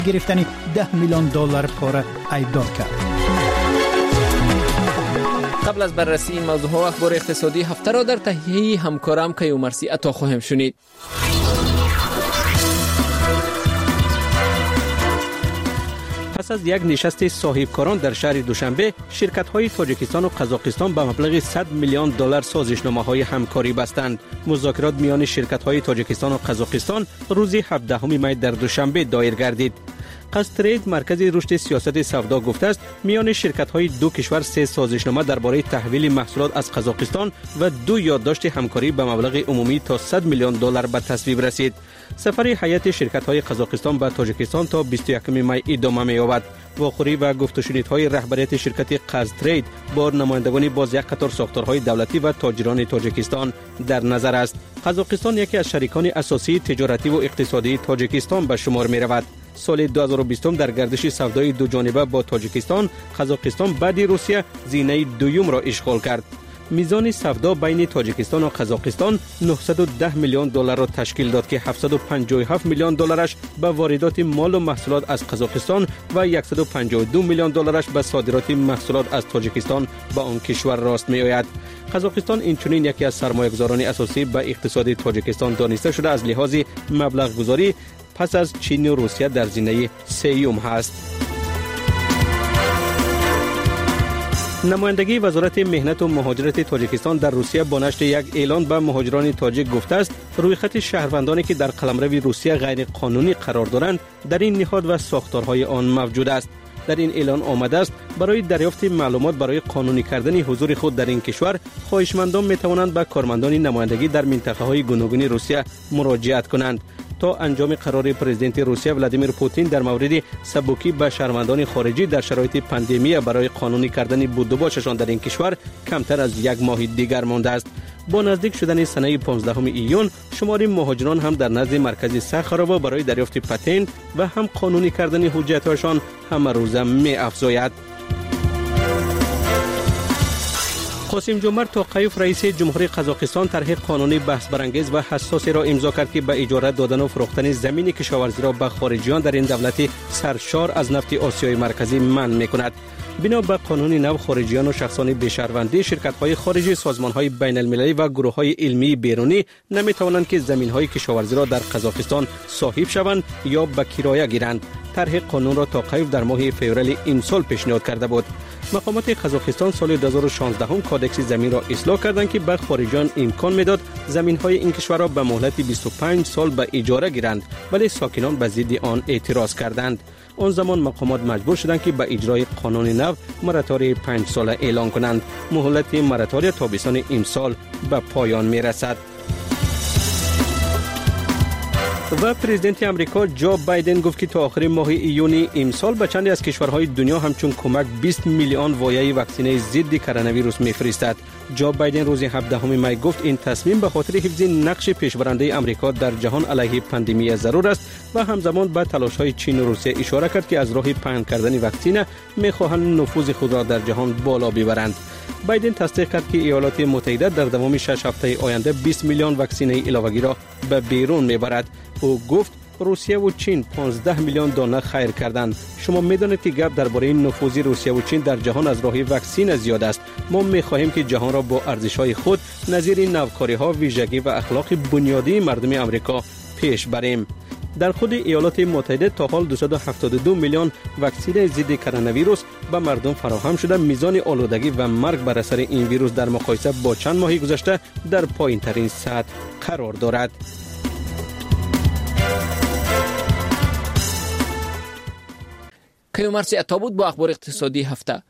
گرفتن $10 میلیون پاره ایبدار کرد. قبل از بررسی این موضوع و اخبار اقتصادی هفته را در تهیه همکارم کیومرثی عطا خواهیم شنید. پس از یک نشست صاحبکاران در شهر دوشنبه، شرکت‌های تاجیکستان و قزاقستان به مبلغ $100 میلیون سازشنامه‌های همکاری بستند. مذاکرات میان شرکت‌های تاجیکستان و قزاقستان روز 17 می در دوشنبه دایر گردید. قزترید مرکز رشد سیاست سودا گفته است میان شرکت‌های دو کشور 3 سازشنامه درباره تحویل محصولات از قزاقستان و 2 یادداشت همکاری به مبلغ عمومی تا $100 میلیون به تصویب رسید. سفر هیئت شرکت‌های قزاقستان به تاجیکستان تا 21 می ادامه می‌یابد. واخوری و گفت‌وشنیدهای رهبریت شرکت قزترید با نمایندگان باز یک قطار ساختارهای دولتی و تاجران تاجیکستان در نظر است. قزاقستان یکی از شریکان اساسی تجارتی و اقتصادی تاجیکستان به شمار می‌رود. سال 2020 در گردش سودای دو جانبه با تاجیکستان، قزاقستان بعد روسیه زینه دوم را اشغال کرد. میزان سودا بین تاجیکستان و قزاقستان $910 میلیون را تشکیل داد که $757 میلیون به واردات مال و محصولات از قزاقستان و $152 میلیون به صادرات محصولات از تاجیکستان به آن کشور راست می آید. قزاقستان اینچنین یکی از سرمایه‌گذاران اساسی به اقتصاد تاجیکستان دانسته شده از لحاظ مبلغ گذاری پس از چین و روسیه در زینه سوم هست. نمایندگی وزارت مهنت و مهاجرت تاجیکستان در روسیه با نشر یک اعلان به مهاجران تاجیک گفته است روی خط شهروندانی که در قلمرو روسیه غیر قانونی قرار دارند در این نهاد و ساختارهای آن موجود است. در این اعلان آمده است برای دریافت معلومات برای قانونی کردن حضور خود در این کشور خواهشمندان می توانند به کارمندان نمایندگی در منطقه‌های گوناگون روسیه مراجعت کنند تا انجام قرار پرزیدنت روسیه ولادیمیر پوتین در مورد سبکی به شهروندان خارجی در شرایط پاندمی برای قانونی کردن بود و باششان در این کشور کمتر از یک ماه دیگر مانده است. با نزدیک شدن سنه 15 ایون شمار مهاجران هم در نزد مرکز ساخاروا برای دریافت پتنت و هم قانونی کردن حجت‌هایشان همه روزه می افزاید. قاسم جمعت توقیف رئیس جمهوری قزاقستان طرح قانونی بحث برانگیز و حساسی را امضا کرد که به اجاره دادن و فروختن زمین کشاورزی را به خارجیان در این دولت سرشار از نفت آسیای مرکزی منع می‌کند. بنا به قانون نو خارجیان و شخصان بی‌شهروندی، شرکت‌های خارجی، سازمان‌های بین‌المللی و گروه‌های علمی بیرونی نمی‌توانند که زمین‌های کشاورزی را در قزاقستان صاحب شوند یا به کرایه گیرند. طرح قانون را توقیف در ماه فوریه امسال پیشنهاد کرده بود. مقامات قزاقستان سال 2016 کادکس زمین را اصلاح کردند که به خارجیان امکان میداد زمین‌های این کشور را به مهلت 25 سال به اجاره گیرند، ولی ساکنان به ضد آن اعتراض کردند. آن زمان مقامات مجبور شدند که به اجرای قانون نو مراتوری 5 ساله اعلان کنند. مهلت مراتوری تابستان امسال به پایان میرسد. و پرزیدنت امریکا جو بایدن گفت که تا آخر ماه ایون امسال به چندی از کشورهای دنیا همچون کمک 20 میلیون وایه واکسینه ضد کرونا ویروس میفرستد. جو بایدن روز 17 می گفت این تصمیم به خاطر حفظ نقش پیشبرنده امریکا در جهان علیه پاندمی ضرور است و همزمان به تلاش‌های چین و روسیه اشاره کرد که از راه پهن کردن واکسینه می‌خواهند نفوذ خود را در جهان بالا ببرند. بایدن تصدیق کرد که ایالات متحده در دوام 6 هفته آینده 20 میلیون واکسینه علاوه‌ای را به بیرون می‌برد. او گفت روسیه و چین 15 میلیون دانه خیر کردند. شما می‌دانید که گپ درباره نفوذ روسیه و چین در جهان از راه واکسین زیاد است. ما می‌خواهیم که جهان را با ارزش‌های خود نظیر نوکاری‌ها، ویژگی و اخلاق بنیادی مردم امریکا پیش بریم. در خود ایالات متحده تا حال 272 میلیون واکسن ضد کرونا ویروس به مردم فراهم شده. میزان آلودگی و مرگ بر اثر این ویروس در مقایسه با چند ماه گذشته در پایین‌ترین سطح قرار دارد. کیومرثی عطا بود با اخبار اقتصادی هفته.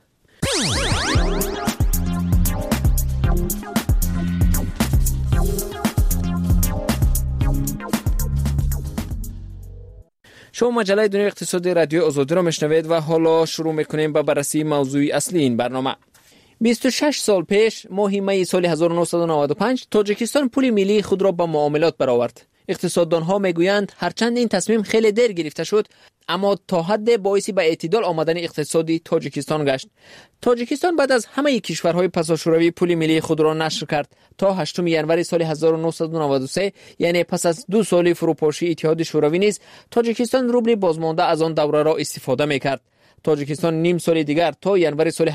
شما مجله دنیای اقتصادی رادیو آزادی را میشنوید و حالا شروع میکنیم با بررسی موضوع اصلی این برنامه. 26 سال پیش ماه می سال 1995 تاجیکستان پول ملی خود را با معاملات برآورد. اقتصاددانها میگویند هرچند این تصمیم خیلی دیر گرفته شد، اما تا حد باعثی به اعتدال آمدن اقتصادی تاجیکستان گشت. تاجیکستان بعد از همه کشورهای پساشوروی پول ملی خود را نشر کرد. تا 8 ینوری سال 1993 یعنی پس از 2 سال فروپاشی اتحاد شوروی نیز تاجیکستان روبل بازمانده از آن دوره را استفاده میکرد. تاجیکستان نیم سال دیگر تا ینوری سال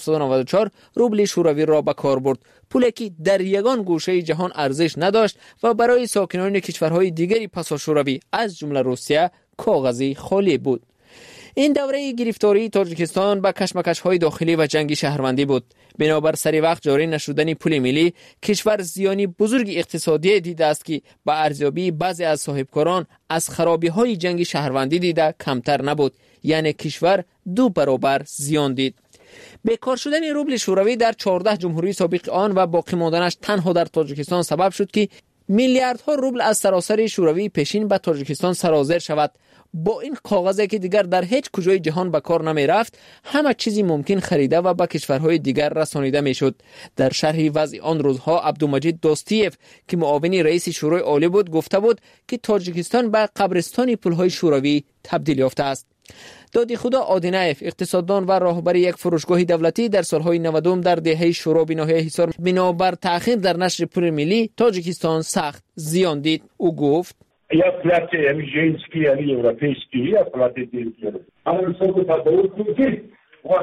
1994 روبل شوروی را به کار برد، پولی که در یگان گوشه جهان ارزش نداشت و برای ساکنان کشورهای دیگری پساشوروی از جمله روسیه کاغذی خالی بود. این دوره گرفتاری تاجیکستان به کشمکش‌های داخلی و جنگ شهروندی بود. بنابر سری وقت جاری نشدن پول ملی، کشور زیانی بزرگ اقتصادی دیده است که به ارزیابی بعضی از صاحبکاران از خرابی‌های جنگ شهروندی دیده کمتر نبود، یعنی کشور 2 برابر زیان دید. بیکار شدن روبل شوروی در 14 جمهوری سابق آن و باقی ماندنش تنها در تاجیکستان سبب شد که میلیاردها روبل از سراسر شوروی پیشین به تاجیکستان سرازیر شود. با این کاغذی که دیگر در هیچ کجای جهان به کار نمی رفت، همه چیزی ممکن خریده و به کشورهای دیگر رسانیده می شد. در شرح وضع آن روزها عبدالمجید دوستیف که معاون رئیس شورای عالی بود گفته بود که تاجیکستان به قبرستان پولهای شوروی تبدیل یافته است. دادی خدا آدینایف، اقتصاددان و راهبر یک فروشگاه دولتی، در سالهای 90 در دهه شورا به ناحیه حصار بنابر تأخیر در نشر پول ملی تاجیکستان سخت زیان دید. او گفت یا پلات ژنسکی یا اروپایسکی یا پلات دیگر. اما سوق تداول کنید و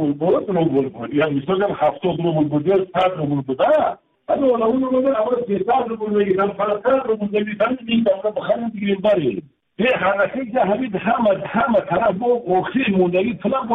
روبل بود. یا مثلا 70 روبل بود یا 100 روبل بود. اما اون اول 300 روبل میگن، 500 روبل میگن، این دفعه بخرید دیگه باری. به حرکتی که همه طرف با اخیر موندگی فلان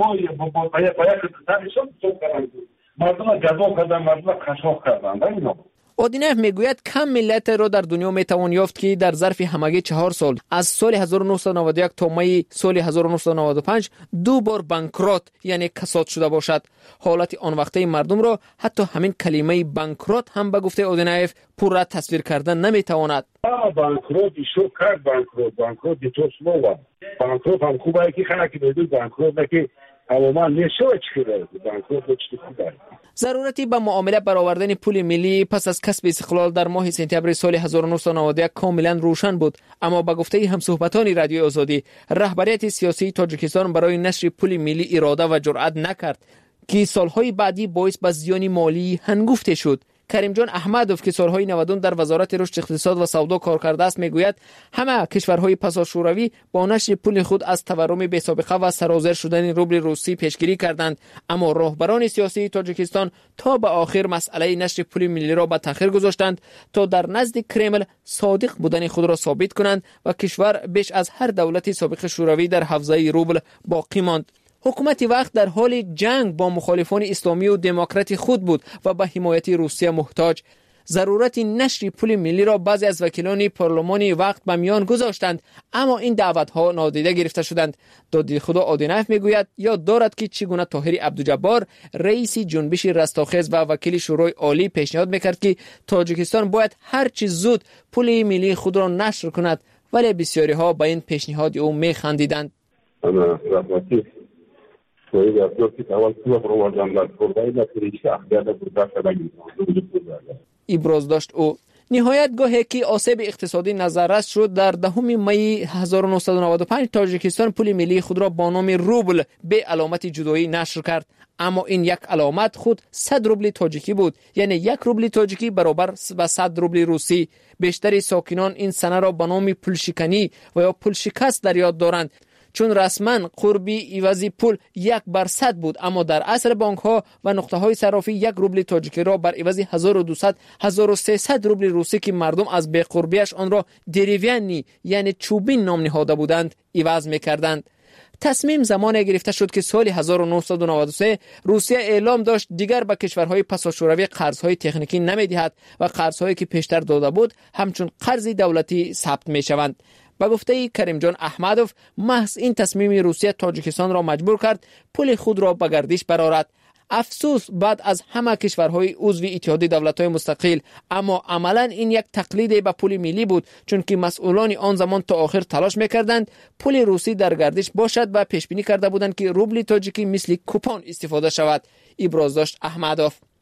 باید تنشون سوق کردن. مردم جذاب کردن، مردم خشاف کردن. آدینایف میگوید کم ملت را در دنیا میتوان یافت که در ظرف همگی 4 سال از سال 1991 تا می سال 1995 2 بار بانکرات یعنی کساد شده باشد. حالت آن وقته مردم را حتی همین کلمه بانکرات هم به گفته آدینایف پورا تصویر کردن نمیتواند. بانکرات شو کرد، بانکرات دیتوس نوا. بانکرات هم خوبه که خلک بدون بانکرات نکه عموما نشوه چکره بانکرات چی خوبه. ضرورتی به معامله برآوردن پول ملی پس از کسب استقلال در ماه سپتامبر سال 1991 کاملا روشن بود، اما به گفته همصحبتان رادیو آزادی رهبریت سیاسی تاجیکستان برای نشر پول ملی اراده و جرأت نکرد که سالهای بعدی باعث به زیان مالی هنگفته شد. کریم جان احمدوف که سالهای 90 در وزارت رشد اقتصاد و سودا کار کرده است میگوید همه کشورهای پساشوروی با نشر پول خود از تورم بی‌سابقه و سرازیر شدن روبل روسی پیشگیری کردند، اما راهبران سیاسی تاجیکستان تا به آخر مسئله نشر پول ملی را به تأخیر گذاشتند تا در نزد کرمل صادق بودن خود را ثابت کنند و کشور بیش از هر دولت سابق شوروی در حوزه روبل باقی ماند. حکومت وقت در حال جنگ با مخالفان اسلامی و دموکرات خود بود و به حمایت روسیه محتاج. ضرورت نشر پول ملی را بعضی از وکیلان پارلمان وقت به میان گذاشتند، اما این دعوت‌ها نادیده گرفته شدند. دادی خدا آدینایف میگوید یاد دارد که چگونه طاهر عبدالجبار رئیس جنبش رستاخیز و وکیل شورای عالی پیشنهاد میکرد که تاجیکستان باید هر چه زود پول ملی خود را نشر کند، ولی بسیاری ها به این پیشنهاد او میخندیدند. ابراز داشت او. نهایت گاهی که آسیب اقتصادی نظررس شد در 10 می 1995 تاجیکستان پول ملی خود را با نام روبل به علامت جدایی نشر کرد، اما این یک علامت خود 100 روبل تاجیکی بود، یعنی 1 روبل تاجیکی برابر به 100 روبل روسی. بیشتر ساکنان این سنه را به نام پولشکنی و یا پول شکست در یاد دارند، چون رسما قربی عوضی پول 1/100 بود، اما در اصل بانک ها و نقطه های صرافی 1 روبل تاجیکی را بر عوض 1200 1300 روبل روسی که مردم از بی قربیش آن را دریوینی یعنی چوبین نام نهاده بودند عوض می‌کردند. تصمیم زمانی گرفته شد که سال 1993 روسیه اعلام داشت دیگر به کشورهای پساشوروی قرضهای تکنیکی نمی‌دهد و قرضهایی که پیشتر داده بود همچون قرض دولتی ثبت می‌شوند. با گفته کریم جان احمدوف محض این تصمیم روسیه تاجیکستان را مجبور کرد پول خود را به گردش برآورد. افسوس بعد از همه کشورهای عضو اتحاد دولت‌های مستقل، اما عملاً این یک تقلید به پول ملی بود، چون که مسئولان آن زمان تا آخر تلاش می‌کردند پول روسی در گردش باشد و پیش بینی کرده بودند که روبل تاجیکی مثل کوپون استفاده شود. ابراز داشت احمدوف.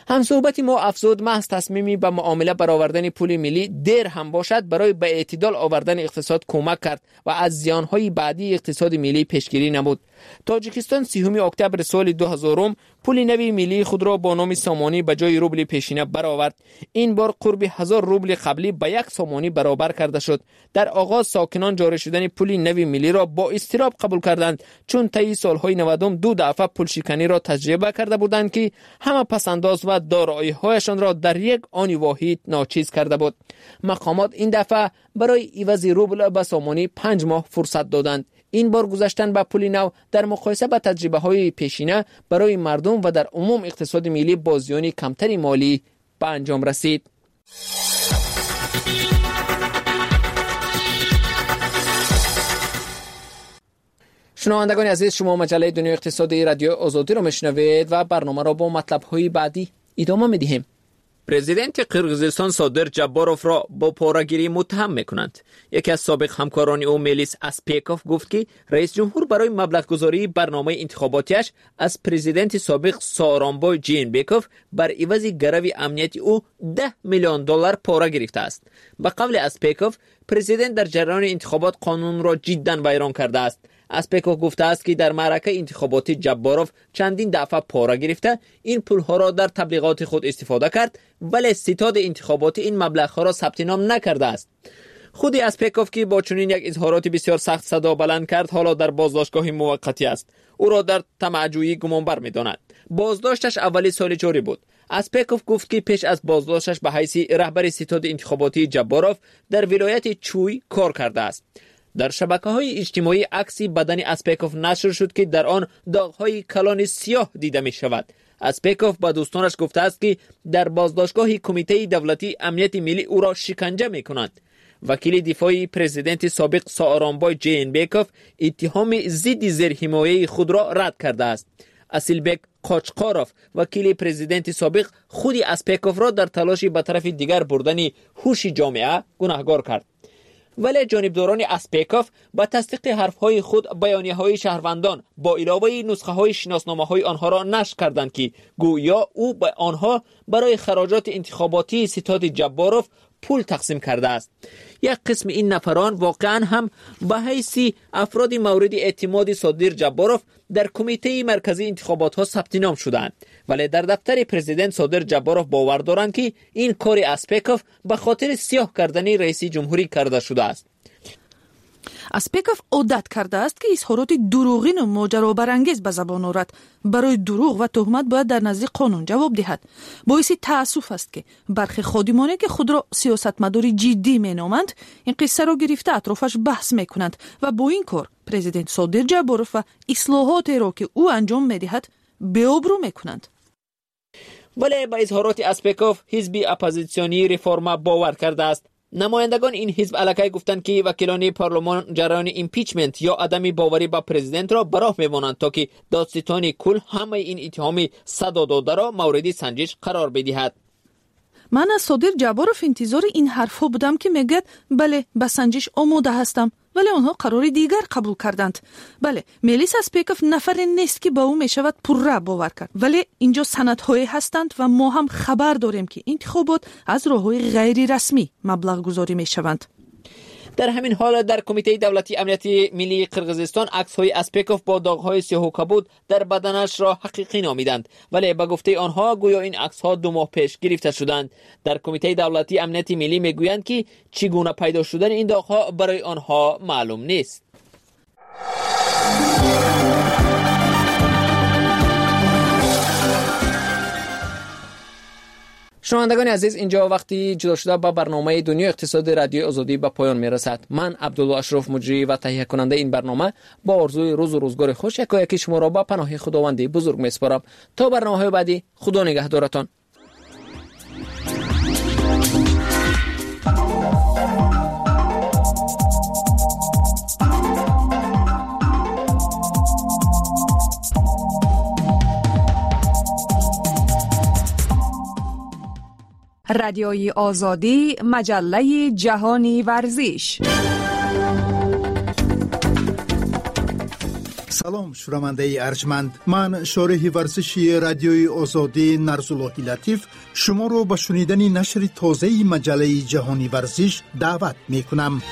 همصحبت ما افزود محض تصمیمی به معامله برآوردن پول ملی دیر هم باشد برای به اعتدال آوردن اقتصاد کمک کرد و از زیانهای بعدی اقتصاد ملی پیشگیری نمود. تاجیکستان 30 اکتبر سال 2000 پول نوی ملی خود را با نام سامانی به جای روبل پیشینه برآورد. این بار قرب 1000 روبل قبلی به 1 سامانی برابر کرده شد. در آغاز ساکنان جاری شدن پول نوی ملی را با اضطراب قبول کردند، چون طی سالهای 90 2 دفعه پول شکنی را تجربه کرده بودند که همه پسنداز و دارایی‌هایشان را در یک آن واحد ناچیز کرده بود. مقامات این دفعه برای عوض روبل به سامانی 5 ماه فرصت دادند. این بار گذشتن به پول نو در مقایسه با تجربه‌های پیشینه برای مردم و در عموم اقتصاد ملی با زیان کمتری مالی به انجام رسید. شنوندگان عزیز، شما مجله دنیا اقتصادی رادیو آزادی را میشنوید و برنامه را با مطلب‌های بعدی ادامه می‌دهیم. پرزیدنت قرقیزستان صادر جباروف را با پاره‌گیری متهم می‌کنند. یکی از سابق همکاران او میلیس اسپیکوف گفت که رئیس جمهور برای مبلغ‌گذاری برنامه انتخاباتیش از پرزیدنت سابق سارانبای جینبکوف بر عوض گرو امنیتی او $10 میلیون پاره گرفته است. به قول اسپیکوف، پرزیدنت در جریان انتخابات قانون را جداً ویران کرده است. اسپیکوف گفته است که در معرکه انتخاباتی جباروف چندین دفعه پاره گرفته این پولها را در تبلیغات خود استفاده کرد، ولی ستاد انتخاباتی این مبلغ‌ها را ثبت نام نکرده است. خود اسپیکوف که با چنین یک اظهارات بسیار سخت صدا بلند کرد، حالا در بازداشتگاه موقتی است. او را در طمع‌جویی گمانبر می‌داند. بازداشتش اولی سال جاری بود. اسپیکوف گفت که پیش از بازداشتش به حیث رهبر ستاد انتخاباتی جباروف در ولایت چوی کار کرده است. در شبکه‌های اجتماعی عکسی بدن اسپیکوف نشر شد که در آن داغ‌های کلان سیاه دیده می‌شود. اسپیکوف با دوستانش گفته است که در بازداشتگاه کمیته دولتی امنیت ملی او را شکنجه می‌کنند. وکیل دفاعی پرزیدنت سابق سارانبای جینبکوف اتهام ضد زیرحمایه خود را رد کرده است. اسیلبک قاچقاروف وکیل پرزیدنت سابق خود اسپیکوف را در تلاش به طرف دیگر بردن هوش جامعه گناهکار کرد. ولی جانبداران اسپیکوف با تصدیق حرفهای خود بیانیه‌های شهروندان با علاوه نسخه‌های شناسنامه‌های آنها را نشر کردند که گویا او به آنها برای خراجات انتخاباتی ستاد جباروف پول تقسیم کرده است. یک قسم این نفران واقعا هم به حیث افراد مورد اعتماد صادر جباروف در کمیته مرکزی انتخابات ها ثبت نام شدند، ولی در دفتر پرزیدنت صادر جباروف باور دارند که این کار اسپیکوف به خاطر سیاه کردن رئیس جمهوری کرده شده است. اسپیکوف عادت کرده است که اظهارات دروغین و ماجرابرانگیز به زبان آورد. برای دروغ و تهمت باید در نزد قانون جواب دهد. باعث تأسف است که برخی خادمانی که خود را سیاستمداری جدی مینامند این قصه را گرفته اطرافش بحث میکنند و با این کار پرزیدنت صادر جباروف و اصلاحاتی را که او انجام میدهد بی‌آبرو میکنند. ولی با اظهارات اسپیکوف حزب اپوزیسیونی ریفورما باور کرده است. نمایندگان این حزب علاقه گفتند که وکیلان پارلمان جریان ایمپیچمنت یا عدم باوری به پرزیدنت را براه می‌مانند تا که دادستان کل همه این اتهام صدا داده را مورد سنجش قرار بدهد. من از صادر جباروف انتظار این حرفا بودم که میگد بله به سنجش آماده هستم، ولی آنها قرار دیگر قبول کردند. بله، میلیس اسپیکوف نفر نیست که با او میشود پرره باور کرد، ولی اینجا سندهایی هستند و ما هم خبر داریم که انتخابات از راههای غیر رسمی مبلغ گذاری میشوند. در همین حال در کمیته دولتی امنیت ملی قرقیزستان عکس‌های اسپیکوف با داغ‌های سیاه و کبود در بدنش را حقیقی نامیدند، ولی به گفته آنها گویا این عکس‌ها 2 ماه پیش گرفته شدند. در کمیته دولتی امنیت ملی میگویند که چگونه پیدا شدن این داغ‌ها برای آنها معلوم نیست. شنوندگان عزیز، اینجا وقتی جدا شده با برنامه دنیا اقتصاد رادیو آزادی به پایان میرسد. من عبدالله اشرف مجری و تهیه کننده این برنامه با آرزوی روز و روزگار خوش یکی شما را با پناه خداوند بزرگ میسپارم. تا برنامه بعدی، خدا نگهدارتان. رادیوی آزادی، مجله جهانی ورزش. سلام شنونده ارجمند، من شارح ورزشی رادیوی آزادی نرزالله لطیف شما رو به شنیدن نشر تازه مجله جهانی ورزش دعوت می کنم.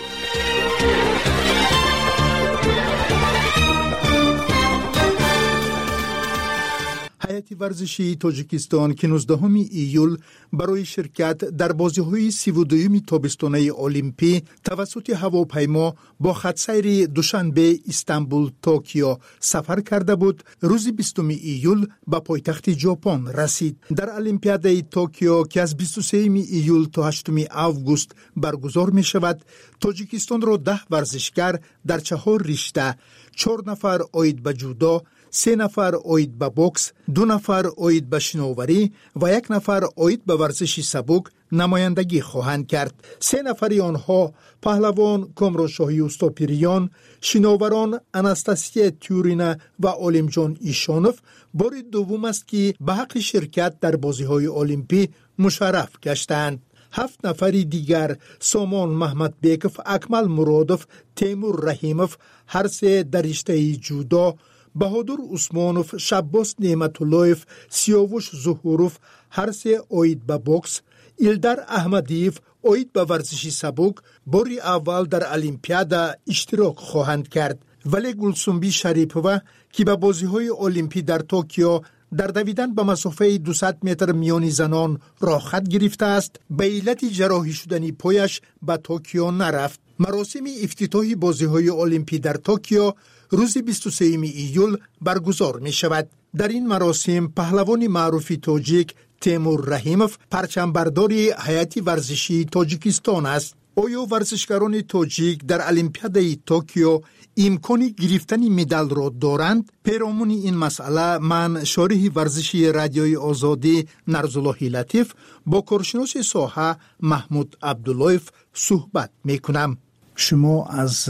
هیئت ورزشی تاجیکستان که 19 ایول برای شرکت در بازی‌های 32 تابستانه المپی توسط هواپیما با خط‌سیر دوشنبه استانبول توکیو سفر کرده بود، روز 20 ایول به پایتخت ژاپن رسید. در المپیاد توکیو که از 23 ایول تا 8 آگوست برگزار می شود، تاجیکستان را 10 ورزشکار در 4 رشته، 4 نفر عاید به جودو، 3 نفر عاید به بوکس، 2 نفر عاید به شناوری و 1 نفر عاید به ورزش سبک نمایندگی خواهند کرد. 3 نفر آنها پهلوان کامران شاهی استاپیریان، شناوران اناستاسیا تیورینا و عالمجان ایشانوف بار دوم است که به حق شرکت در بازی‌های المپی مشرف گشتند. 7 نفر دیگر سامان محمد بیکف، اکمل مرادوف، تیمور رحیموف هر سه در رشته جودو، بهادر عثمانوف، شباس نعمتاللهف، سیاوش ظهوروف هر سه عاید به بوکس، ایلدر احمدیف عاید به ورزش سبک باری اول در المپیاد اشتراک خواهند کرد. ولی گلسنبی شریپوه که به بازی‌های المپی در توکیو در دویدن به مسافه 200 متر میان زنان راه خط گرفته است، به علت جراحی شدن پایش به توکیو نرفت. مراسم افتتاحی بازی‌های المپی در توکیو روز 23 ایول برگزار می شود. در این مراسم پهلوان معروف تاجیک تیمور رحیموف پرچمبرداری هیئت ورزشی تاجیکستان است. آیا ورزشکاران تاجیک در المپیاد توکیو امکان گرفتن مدال را دارند؟ پیرامون این مسئله من شارح ورزشی رادیوی آزادی نرزالله لطیف با کارشناس ساحه محمود عبداللهیف صحبت می کنم. شما از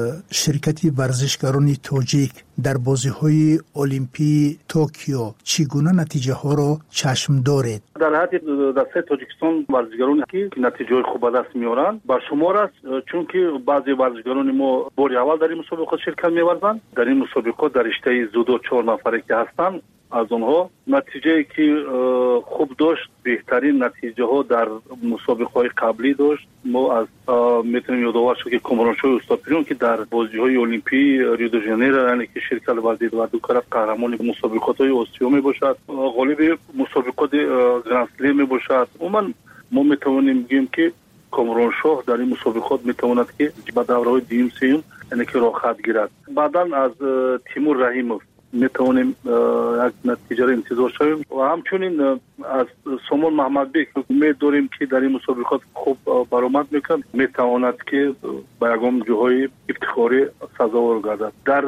شرکت ورزشکاران تاجیک در بازی‌های المپی توکیو چگونه نتیجه ها را چشم دارید؟ در حد دسته تاجیکستان ورزشکارانی که نتیجه خوب به دست میارند با شمار است، چون که بعضی ورزشکاران ما بار اول در این مسابقات شرکت می‌ورزند. در این مسابقات در رشته جودو 4 نفری که هستند، از اونها نتیجه که خوب داشت، بهترین نتیجه ها در مسابقه های قبلی داشت. ما از میتونیم یادآور شد که کامران شاهی استاپیریان که در بازی های المپی ریو دی ژانیرو یعنی که شرکت ورزید و دو طرف قهرمان مسابقات های آسیا می باشد، غالب مسابقات گرند اسلم می باشد. ما میتوانیم بگیم که کامران شاه در این مسابقات میتواند که به دوره‌های دوم سوم یعنی که راه خط گیرد. بعداً از تیمور رحیموف میتوانیم یک نتیجه را انتظار شویم و همچنین از سامان محمد بیک امید داریم که در این مسابقات خوب برآمد میکنه، میتواند که به یگام جاهای افتخاری سزاوار گردد. در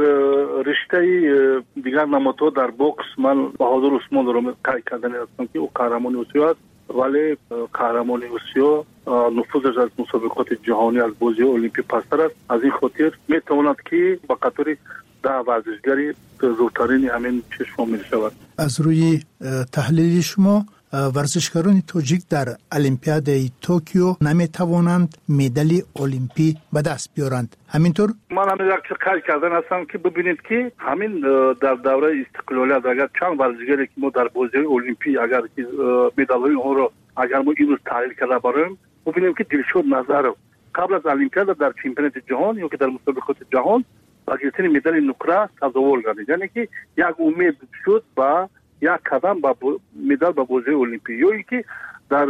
رشته دیگر نمادها در بوکس من بهادر عثمان رو قید کردن هستم که او قهرمان آسیا است، ولی قهرمان آسیا نفوذش از مسابقات جهانی از بازی المپی پستر است. از این خاطر میتواند که با قطار 10 ورزشگری زودترین همین چشم می شود. از روی تحلیل شما ورزشکاران تاجیک در المپیاد توکیو نمی توانند مدال المپی به دست بیارند، همینطور؟ من همین یک قید کردن هستم که ببینید که همین در دوره استقلالیت اگر چند ورزشگری که ما در بازی المپی اگر که مدال های اون رو اگر ما این روز تحلیل کرده باشیم، ببینیم که دلشاد نظر قبل از المپیاد در چمپیونات جهان یا که در مسابقات جهان با گرفتن مدال نقره سزاوار گردید، یعنی که یک امید شد با یک قدم با مدال با بازی المپی، یا اینکه در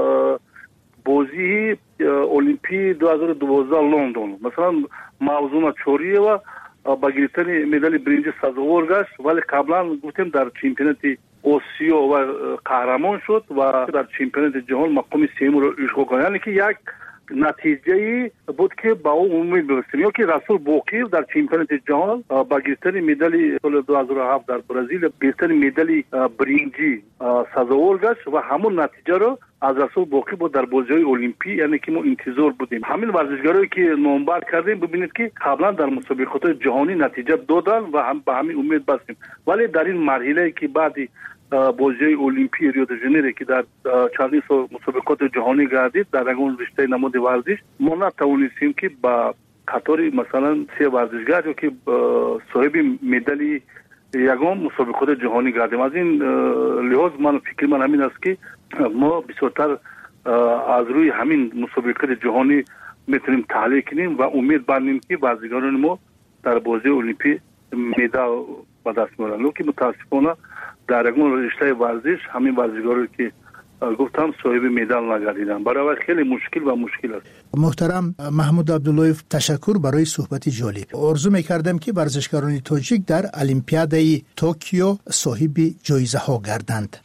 بازی المپی 2012 لندن مثلا موضوع چوری و با گرفتن مدال برنج سزاوار گشت، ولی قبلا گفتیم در چمپیونات آسیا و قهرمان شد و در چمپیونات جهان مقام سوم رو اشغال کرد، یعنی که یک نتیجه بود که با اون امید برسیم. یا که رسول باقر در چمپیونات جهان با گرفتن مدال سال 2007 در برزیل گرفتن مدال برنجی سزاوار گشت و همون نتیجه رو از رسول باقر بود در بازی‌های المپی، یعنی که ما انتظار بودیم. همین ورزشکارایی که نامبر کردیم ببینید که قبلا در مسابقات جهانی نتیجه دادن و هم به همین امید بستیم، ولی در این مرحله که بعدی بازی المپی ریو دی ژانیرو که در چندین سال مسابقات جهانی گردید در اون رشته نماد ورزش، ما نتوانستیم که با قطاری مثلا 3 ورزشگر که صاحب مدال یگام مسابقات جهانی گردیم. از این لحاظ من فکر من همین است که ما بسیارتر از روی همین مسابقات جهانی میتونیم تحلیل کنیم و امید بندیم که ورزشکاران ما در بازی المپیک مدال به دست میارن. لکه متاسفانه در یگان رشته ورزش همین ورزشکاران که گفتم صاحب مدال نگردیدن، برای خیلی مشکل است. محترم محمود عبداللهیف، تشکر برای صحبت جالب. آرزو میکردم که ورزشکاران تاجیک در المپیادای توکیو صاحب جایزه ها گردند.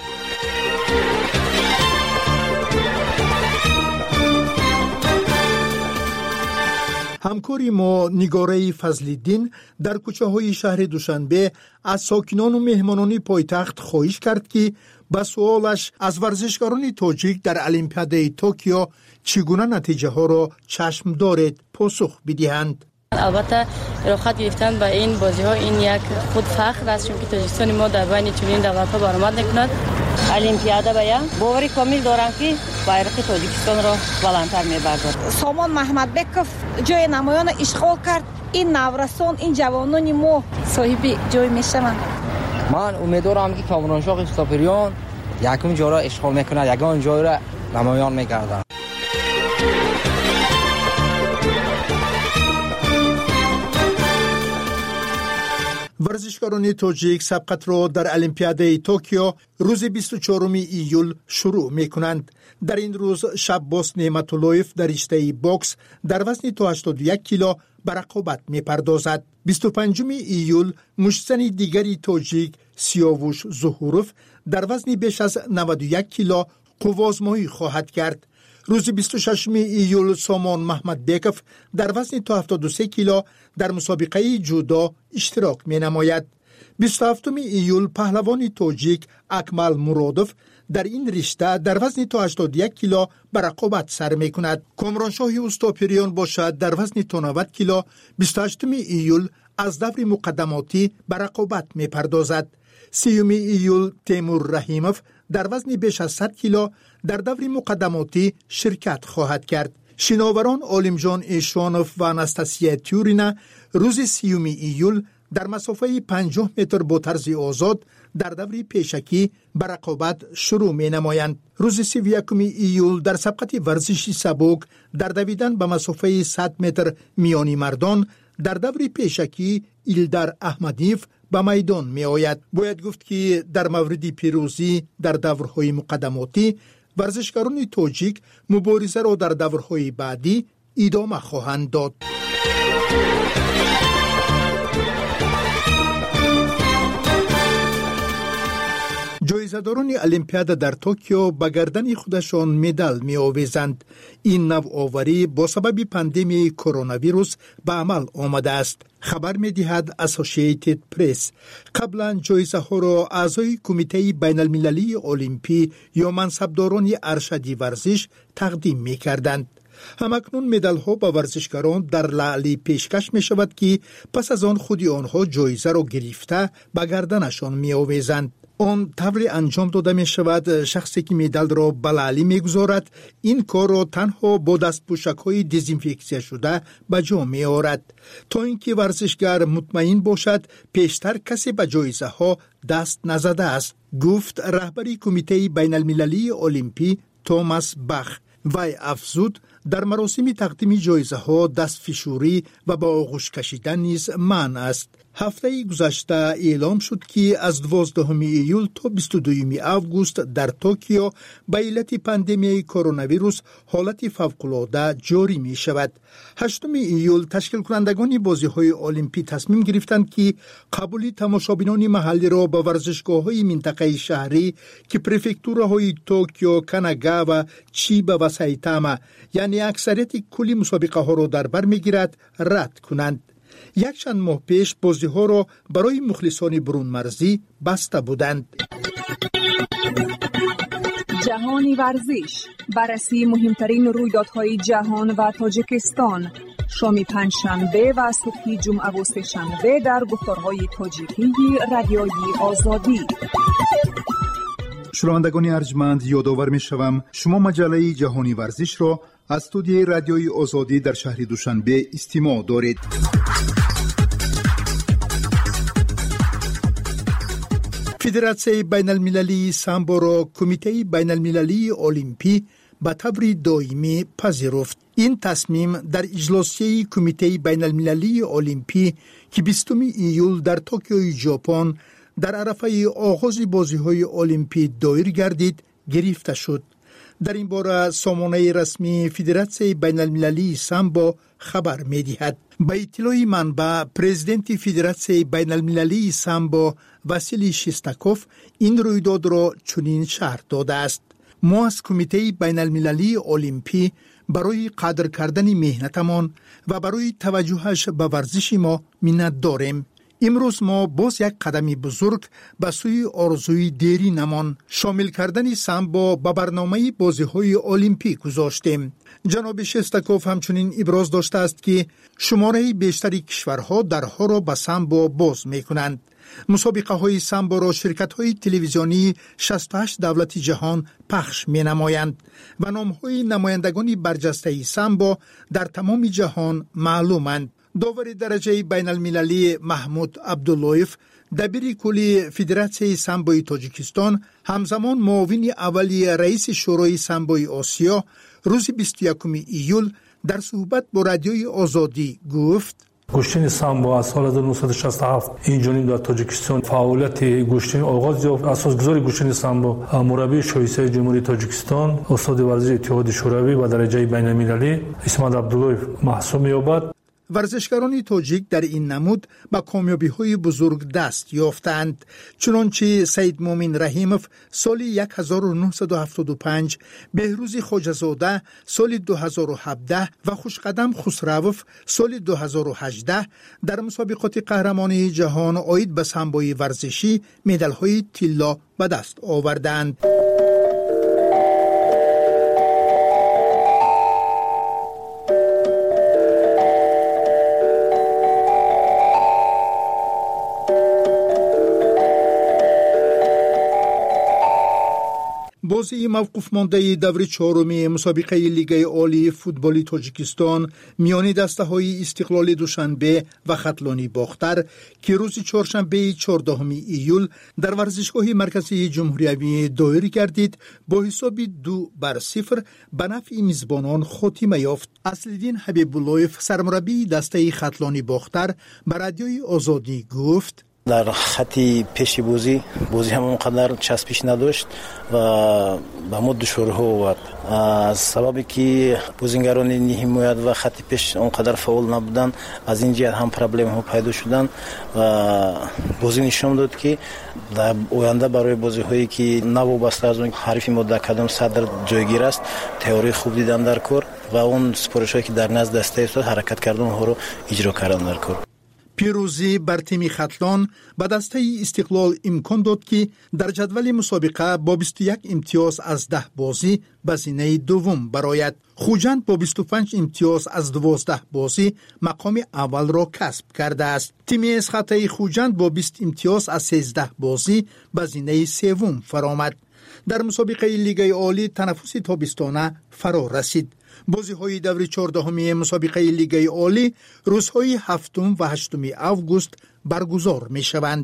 همکاری ما نگاره فضل‌الدین در کوچه های شهر دوشنبه از ساکنان و مهمانان پایتخت خواهش کرد که به سوالش از ورزشکاران تاجیک در المپیادای توکیو چگونه نتیجه ها را چشم دارد پاسخ بدهند. البته رخصت گرفتن به این بازی ها این یک خود فخر است، چون که تاجیکستان ما در بین چنین دولت ها برآمد نکند. المپیادا باید باوری کامل دارم که bayrak تاجیکستان را بلندتر می‌بردارد. سامان محمدبکов جای نمایان اشغال کرد. این نورسان، این جوانان ما صاحب جای میشوند. من امیدوارم که کامرانشاه استاپریان یکم جا را اشغال میکنه، یگان جای را نمایان میگردد. ورزشکاران تاجیک سبقت را در المپیادای توکیو روز 24 ایول شروع می کنند. در این روز شباس نعمت‌اللهیف در رشته باکس در وزن تا 81 کیلو به رقابت می پردازد. 25 ایول مشتزن دیگری تاجیک سیاوش ظهوروف در وزن بیش از 91 کیلو قوازمایی خواهد کرد. روز 26 ایول سامان محمدبکov در وزن تا 73 کیلو در مسابقه جودو اشتراک می نماید. 27 ایول پهلوان تاجیک اکمل مرادوف در این رشته در وزن تا 81 کیلو به رقابت سر می کند. کامرانشاه استاپریان باشد در وزن تا 90 کیلو 28 ایول از دور مقدماتی به رقابت می پردازد. 30 ایول تیمور رحیموف در وزن بیش از 100 کیلو در دور مقدماتی شرکت خواهد کرد. شناوران عالمجان ایشوانوف و اناستاسیا تیورینا روز 30 ایول در مسافه 50 متر با طرز آزاد در دور پیشکی به رقابت شروع می نمایند. روز 31 ایول در سبقت ورزشی سبک در دویدن به مسافه 100 متر میانی مردان در دور پیشکی ایلدر احمدیف به میدان می آید. باید گفت که در مورد پیروزی در دورهای مقدماتی ورزشکاران تاجیک مبارزه را در دورهای بعدی ادامه خواهند داد. جایزه‌داران المپیاد در توکیو به گردن خودشان مدال می آویزند. این نوآوری با سبب پاندمی کرونا ویروس به عمل آمده است. خبر می دهد اسوسییتد پرس. قبلا جایزه ها را اعضای کمیته بین المللی المپی یا منصبداران ارشدی ورزش تقدیم می کردند. همکنون مدال ها به ورزشکاران در لعلی پیشکش می شود که پس از آن خودی آنها جایزه را گرفته به گردنشان می آویزند. آن طوری انجام داده می شود شخصی که مدال را به لعلی می گذارد این کار را تنها با دستپوشک های دزینفکسیون شده به جا می آورد تا اینکه ورزشگر مطمئن باشد پیشتر کسی به جایزه ها دست نزده است، گفت رهبری کمیته بین المللی المپی توماس باخ. وی افزود در مراسم تقدیم جایزه ها دست فشوری و با آغوش کشیدن نیز منع است. هفته گذشته اعلام شد که از 12 ایول تا 22 آگوست در توکیو به علت پاندمی کرونا ویروس حالت فوق‌العاده جاری می شود. 8 ایول تشکیل کنندگان بازی های المپی تصمیم گرفتند که قبول تماشابینان محلی را به ورزشگاه های منطقه شهری که پرفکتورهای توکیو، کاناگا و چیبا و سایتاما یعنی اکثریت کلی مسابقه ها را در بر می گیرد رد کنند. یک چند ماه پیش بازی ها را برای مخلصان برون مرزی بسته بودند. جهانی ورزش، بررسی مهمترین رویدادهای جهان و تاجیکستان، شام پنجشنبه و صبح جمعه و سه‌شنبه در گفتارهای تاجیکی رادیوی آزادی. شنوندگان ارجمند، یادآور می‌شوم شما مجله جهانی ورزش را از استودیوی رادیوی آزادی در شهر دوشنبه استماع دارید. فدراسیون بین المللی سامبو را کمیته بین المللی المپی به طور دائمی پذیرفت. این تصمیم در اجلاسی کمیته بین المللی المپی که 20 ایول در توکیو ژاپن در عرفه آغاز بازی‌های المپی دایر گردید گرفته شد. در این باره سامانه رسمی فدراسیون بین المللی سامبو خبر می‌دهد. به اطلاع منبع پرزیدنت فدراسیون بین المللی سامبو واسیلی شستاکوف این رویداد را چنین شرح داده است: ما از کمیته بین المللی المپی برای قدر کردن مهنتمان و برای توجهش به ورزش ما منت داریم. امروز ما باز یک قدم بزرگ به سوی آرزوی دیرینمان شامل کردن سامبو به برنامه بازی‌های المپیک گذاشتیم. جناب شستاکوف همچنین ابراز داشته است که شماره بیشتری کشورها درها را به سامبو باز می‌کنند. مسابقه های سامبو را شرکت های تلویزیونی 68 دولت جهان پخش می نمایند و نام های نمایندگان برجسته سامبو در تمام جهان معلومند. داور درجه بین المللی محمود عبداللهیف دبیر کلی فدراسیون سامبوی تاجیکستان همزمان معاون اولی رئیس شورای سامبوی آسیا روز 21 ایول در صحبت با رادیوی آزادی گفت: گوشتن سامبو از سال 1967 اینجانب در تاجیکستان فعالیت گوشتن آغاز یافت. اساسگذار گوشتن سامبو مربی شایسته جمهوری تاجیکستان استاد ورزش اتحاد شوروی و درجه بین المللی اسمت عبداللهیف محسوب می‌یابد. ورزشکاران تاجیک در این نمود به کامیابی‌های بزرگ دست یافتند، چنانچه سید مومن رحیموف سال 1975، بهروز خواجه‌زاده سال 2017 و خوشقدم خسروف سال 2018 در مسابقات قهرمانی جهان عاید به سامبوی ورزشی مدال‌های طلا به دست آوردند. بازی موقوف مانده دور چهارم مسابقه لیگ عالی فوتبال تاجیکستان میان دسته‌های استقلال دوشنبه و خطلانی باختر که روز چهارشنبه 14 ایول در ورزشگاه مرکزی جمهوری دایر گردید با حساب 2-0 به نفع میزبانان خاتمه یافت. اصل‌الدین حبیب‌اللهیف سرمربی دسته خطلانی باختر به رادیوی آزادی گفت: در خطی پیش بازی هم اونقدر چسبش نداشت و به ما دشوارها آورد. از سببی که بازیگران حمایت و خط پیش اونقدر فعال نبودن، از این جهت هم پرابلم ها پیدا شدن و بازی نشون داد که در آینده برای بازی هایی که نوابسته از اون حریف ما در کدام صدر جایگیر است تئوری خوب دیدن در کار و اون سپارش هایی که در نزد دسته است حرکت کردن ها رو اجرا کردن در کار. پیروزی بر تیم خطلان به دسته استقلال امکان داد که در جدول مسابقه با 21 امتیاز از 10 بازی به زینه دوم برآید. خوجند با 25 امتیاز از 12 بازی مقام اول را کسب کرده است. تیم اسخطه خوجند با 20 امتیاز از 13 بازی به زینه سوم فرآمد. در مسابقه لیگ عالی تنفس تابستانه فرا رسید. بازی‌های دور 14 مسابقه لیگ عالی روزهای 7 و 8 آگوست برگزار می‌شوند.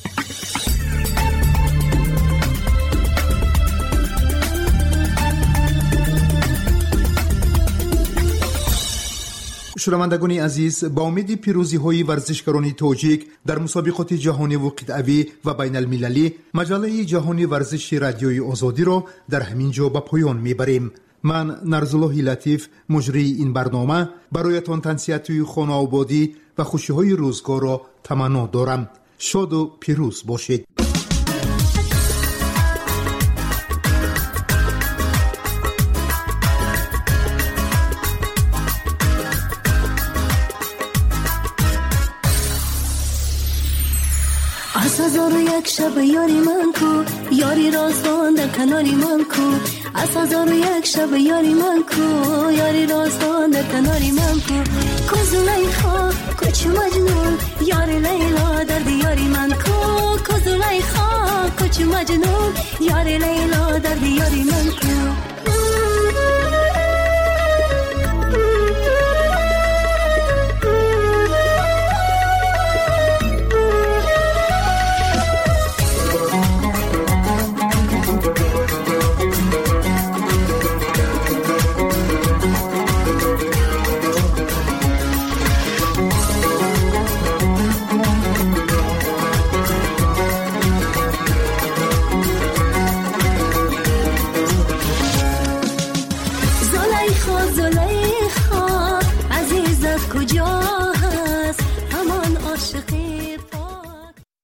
شنوندگان عزیز، با امید پیروزی‌های ورزشکاران تاجیک در مسابقات جهانی و قطعی و بین المللی، مجله جهانی ورزش رادیوی آزادی را در همین جا به پایان می‌بریم. من نرزالله لطیف مجری این برنامه برایتان تنصیحات خانه آبادی و خوشی‌های روزگار را تمنا دارم. شاد و پیروز باشید. از هزار و یک شب یاری من کو، یاری راستان در کناری من کو. از هزار و یک شب یاری من کو، یاری راستان در کناری من کو. کوزلیخا کوچ مجنون، یاری لیلا در دیاری من کو. کوزلیخا کوچ مجنون، یاری لیلا در دیاری من